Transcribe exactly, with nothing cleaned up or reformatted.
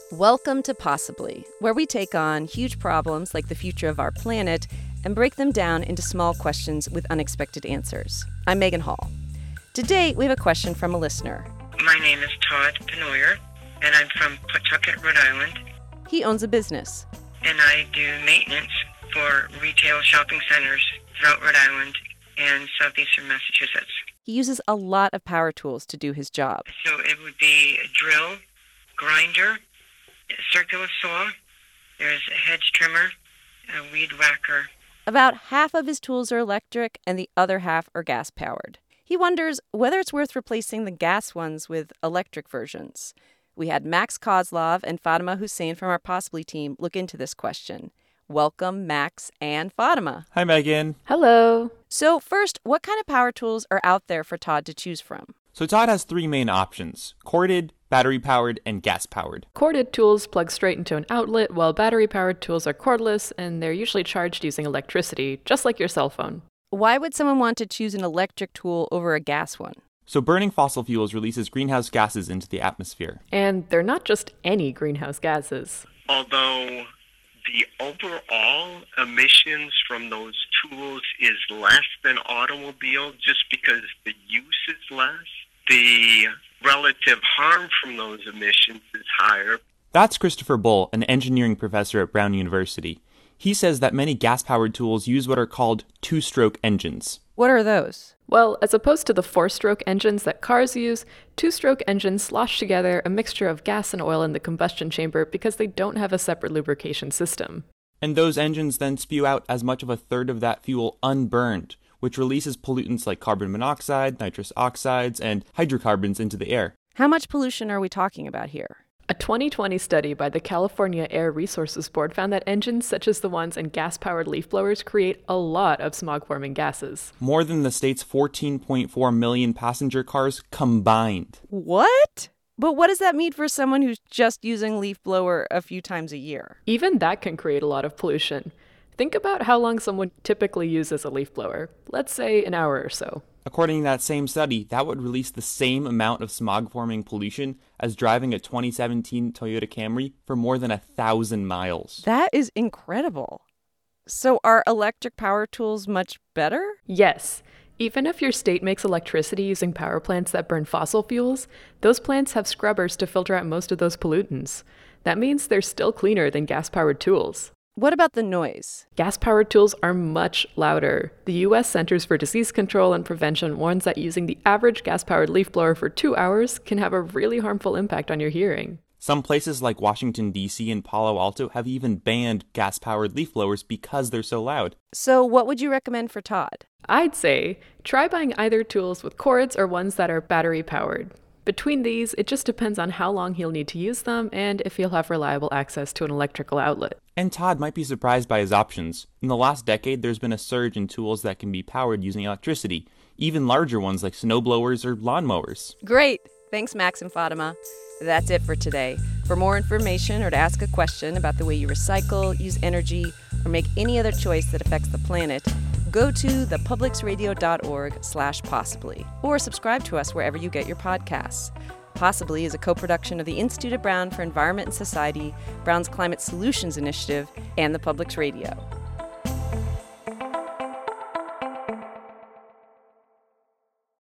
Welcome to Possibly, where we take on huge problems like the future of our planet and break them down into small questions with unexpected answers. I'm Megan Hall. Today, we have a question from a listener. My name is Todd Penoyer, and I'm from Pawtucket, Rhode Island. He owns a business. And I do maintenance for retail shopping centers throughout Rhode Island and southeastern Massachusetts. He uses a lot of power tools to do his job. So it would be a drill, grinder, circular saw, there's a hedge trimmer, a weed whacker. About half of his tools are electric and the other half are gas-powered. He wonders whether it's worth replacing the gas ones with electric versions. We had Max Kozlov and Fatima Hussein from our Possibly team look into this question. Welcome, Max and Fatima. Hi, Megan. Hello. So first, what kind of power tools are out there for Todd to choose from? So Todd has three main options: corded, battery-powered, and gas-powered. Corded tools plug straight into an outlet, while battery-powered tools are cordless, and they're usually charged using electricity, just like your cell phone. Why would someone want to choose an electric tool over a gas one? So burning fossil fuels releases greenhouse gases into the atmosphere. And they're not just any greenhouse gases. Although the overall emissions from those tools is less than automobile just because the use is less, the relative harm from those emissions is higher. That's Christopher Bull, an engineering professor at Brown University. He says that many gas-powered tools use what are called two-stroke engines. What are those? Well, as opposed to the four-stroke engines that cars use, two-stroke engines slosh together a mixture of gas and oil in the combustion chamber because they don't have a separate lubrication system. And those engines then spew out as much of a third of that fuel unburned, which releases pollutants like carbon monoxide, nitrous oxides, and hydrocarbons into the air. How much pollution are we talking about here? A twenty twenty study by the California Air Resources Board found that engines such as the ones in gas-powered leaf blowers create a lot of smog-forming gases. More than the state's fourteen point four million passenger cars combined. What? But what does that mean for someone who's just using leaf blower a few times a year? Even that can create a lot of pollution. Think about how long someone typically uses a leaf blower. Let's say an hour or so. According to that same study, that would release the same amount of smog-forming pollution as driving a twenty seventeen Toyota Camry for more than a thousand miles. That is incredible. So are electric power tools much better? Yes. Even if your state makes electricity using power plants that burn fossil fuels, those plants have scrubbers to filter out most of those pollutants. That means they're still cleaner than gas-powered tools. What about the noise? Gas-powered tools are much louder. The U S Centers for Disease Control and Prevention warns that using the average gas-powered leaf blower for two hours can have a really harmful impact on your hearing. Some places like Washington, D C and Palo Alto have even banned gas-powered leaf blowers because they're so loud. So what would you recommend for Todd? I'd say try buying either tools with cords or ones that are battery-powered. Between these, it just depends on how long he'll need to use them and if he'll have reliable access to an electrical outlet. And Todd might be surprised by his options. In the last decade, there's been a surge in tools that can be powered using electricity, even larger ones like snowblowers or lawnmowers. Great! Thanks, Max and Fatima. That's it for today. For more information or to ask a question about the way you recycle, use energy, or make any other choice that affects the planet, go to thepublicsradio.org slash possibly, or subscribe to us wherever you get your podcasts. Possibly is a co-production of the Institute of Brown for Environment and Society, Brown's Climate Solutions Initiative, and the Publics Radio.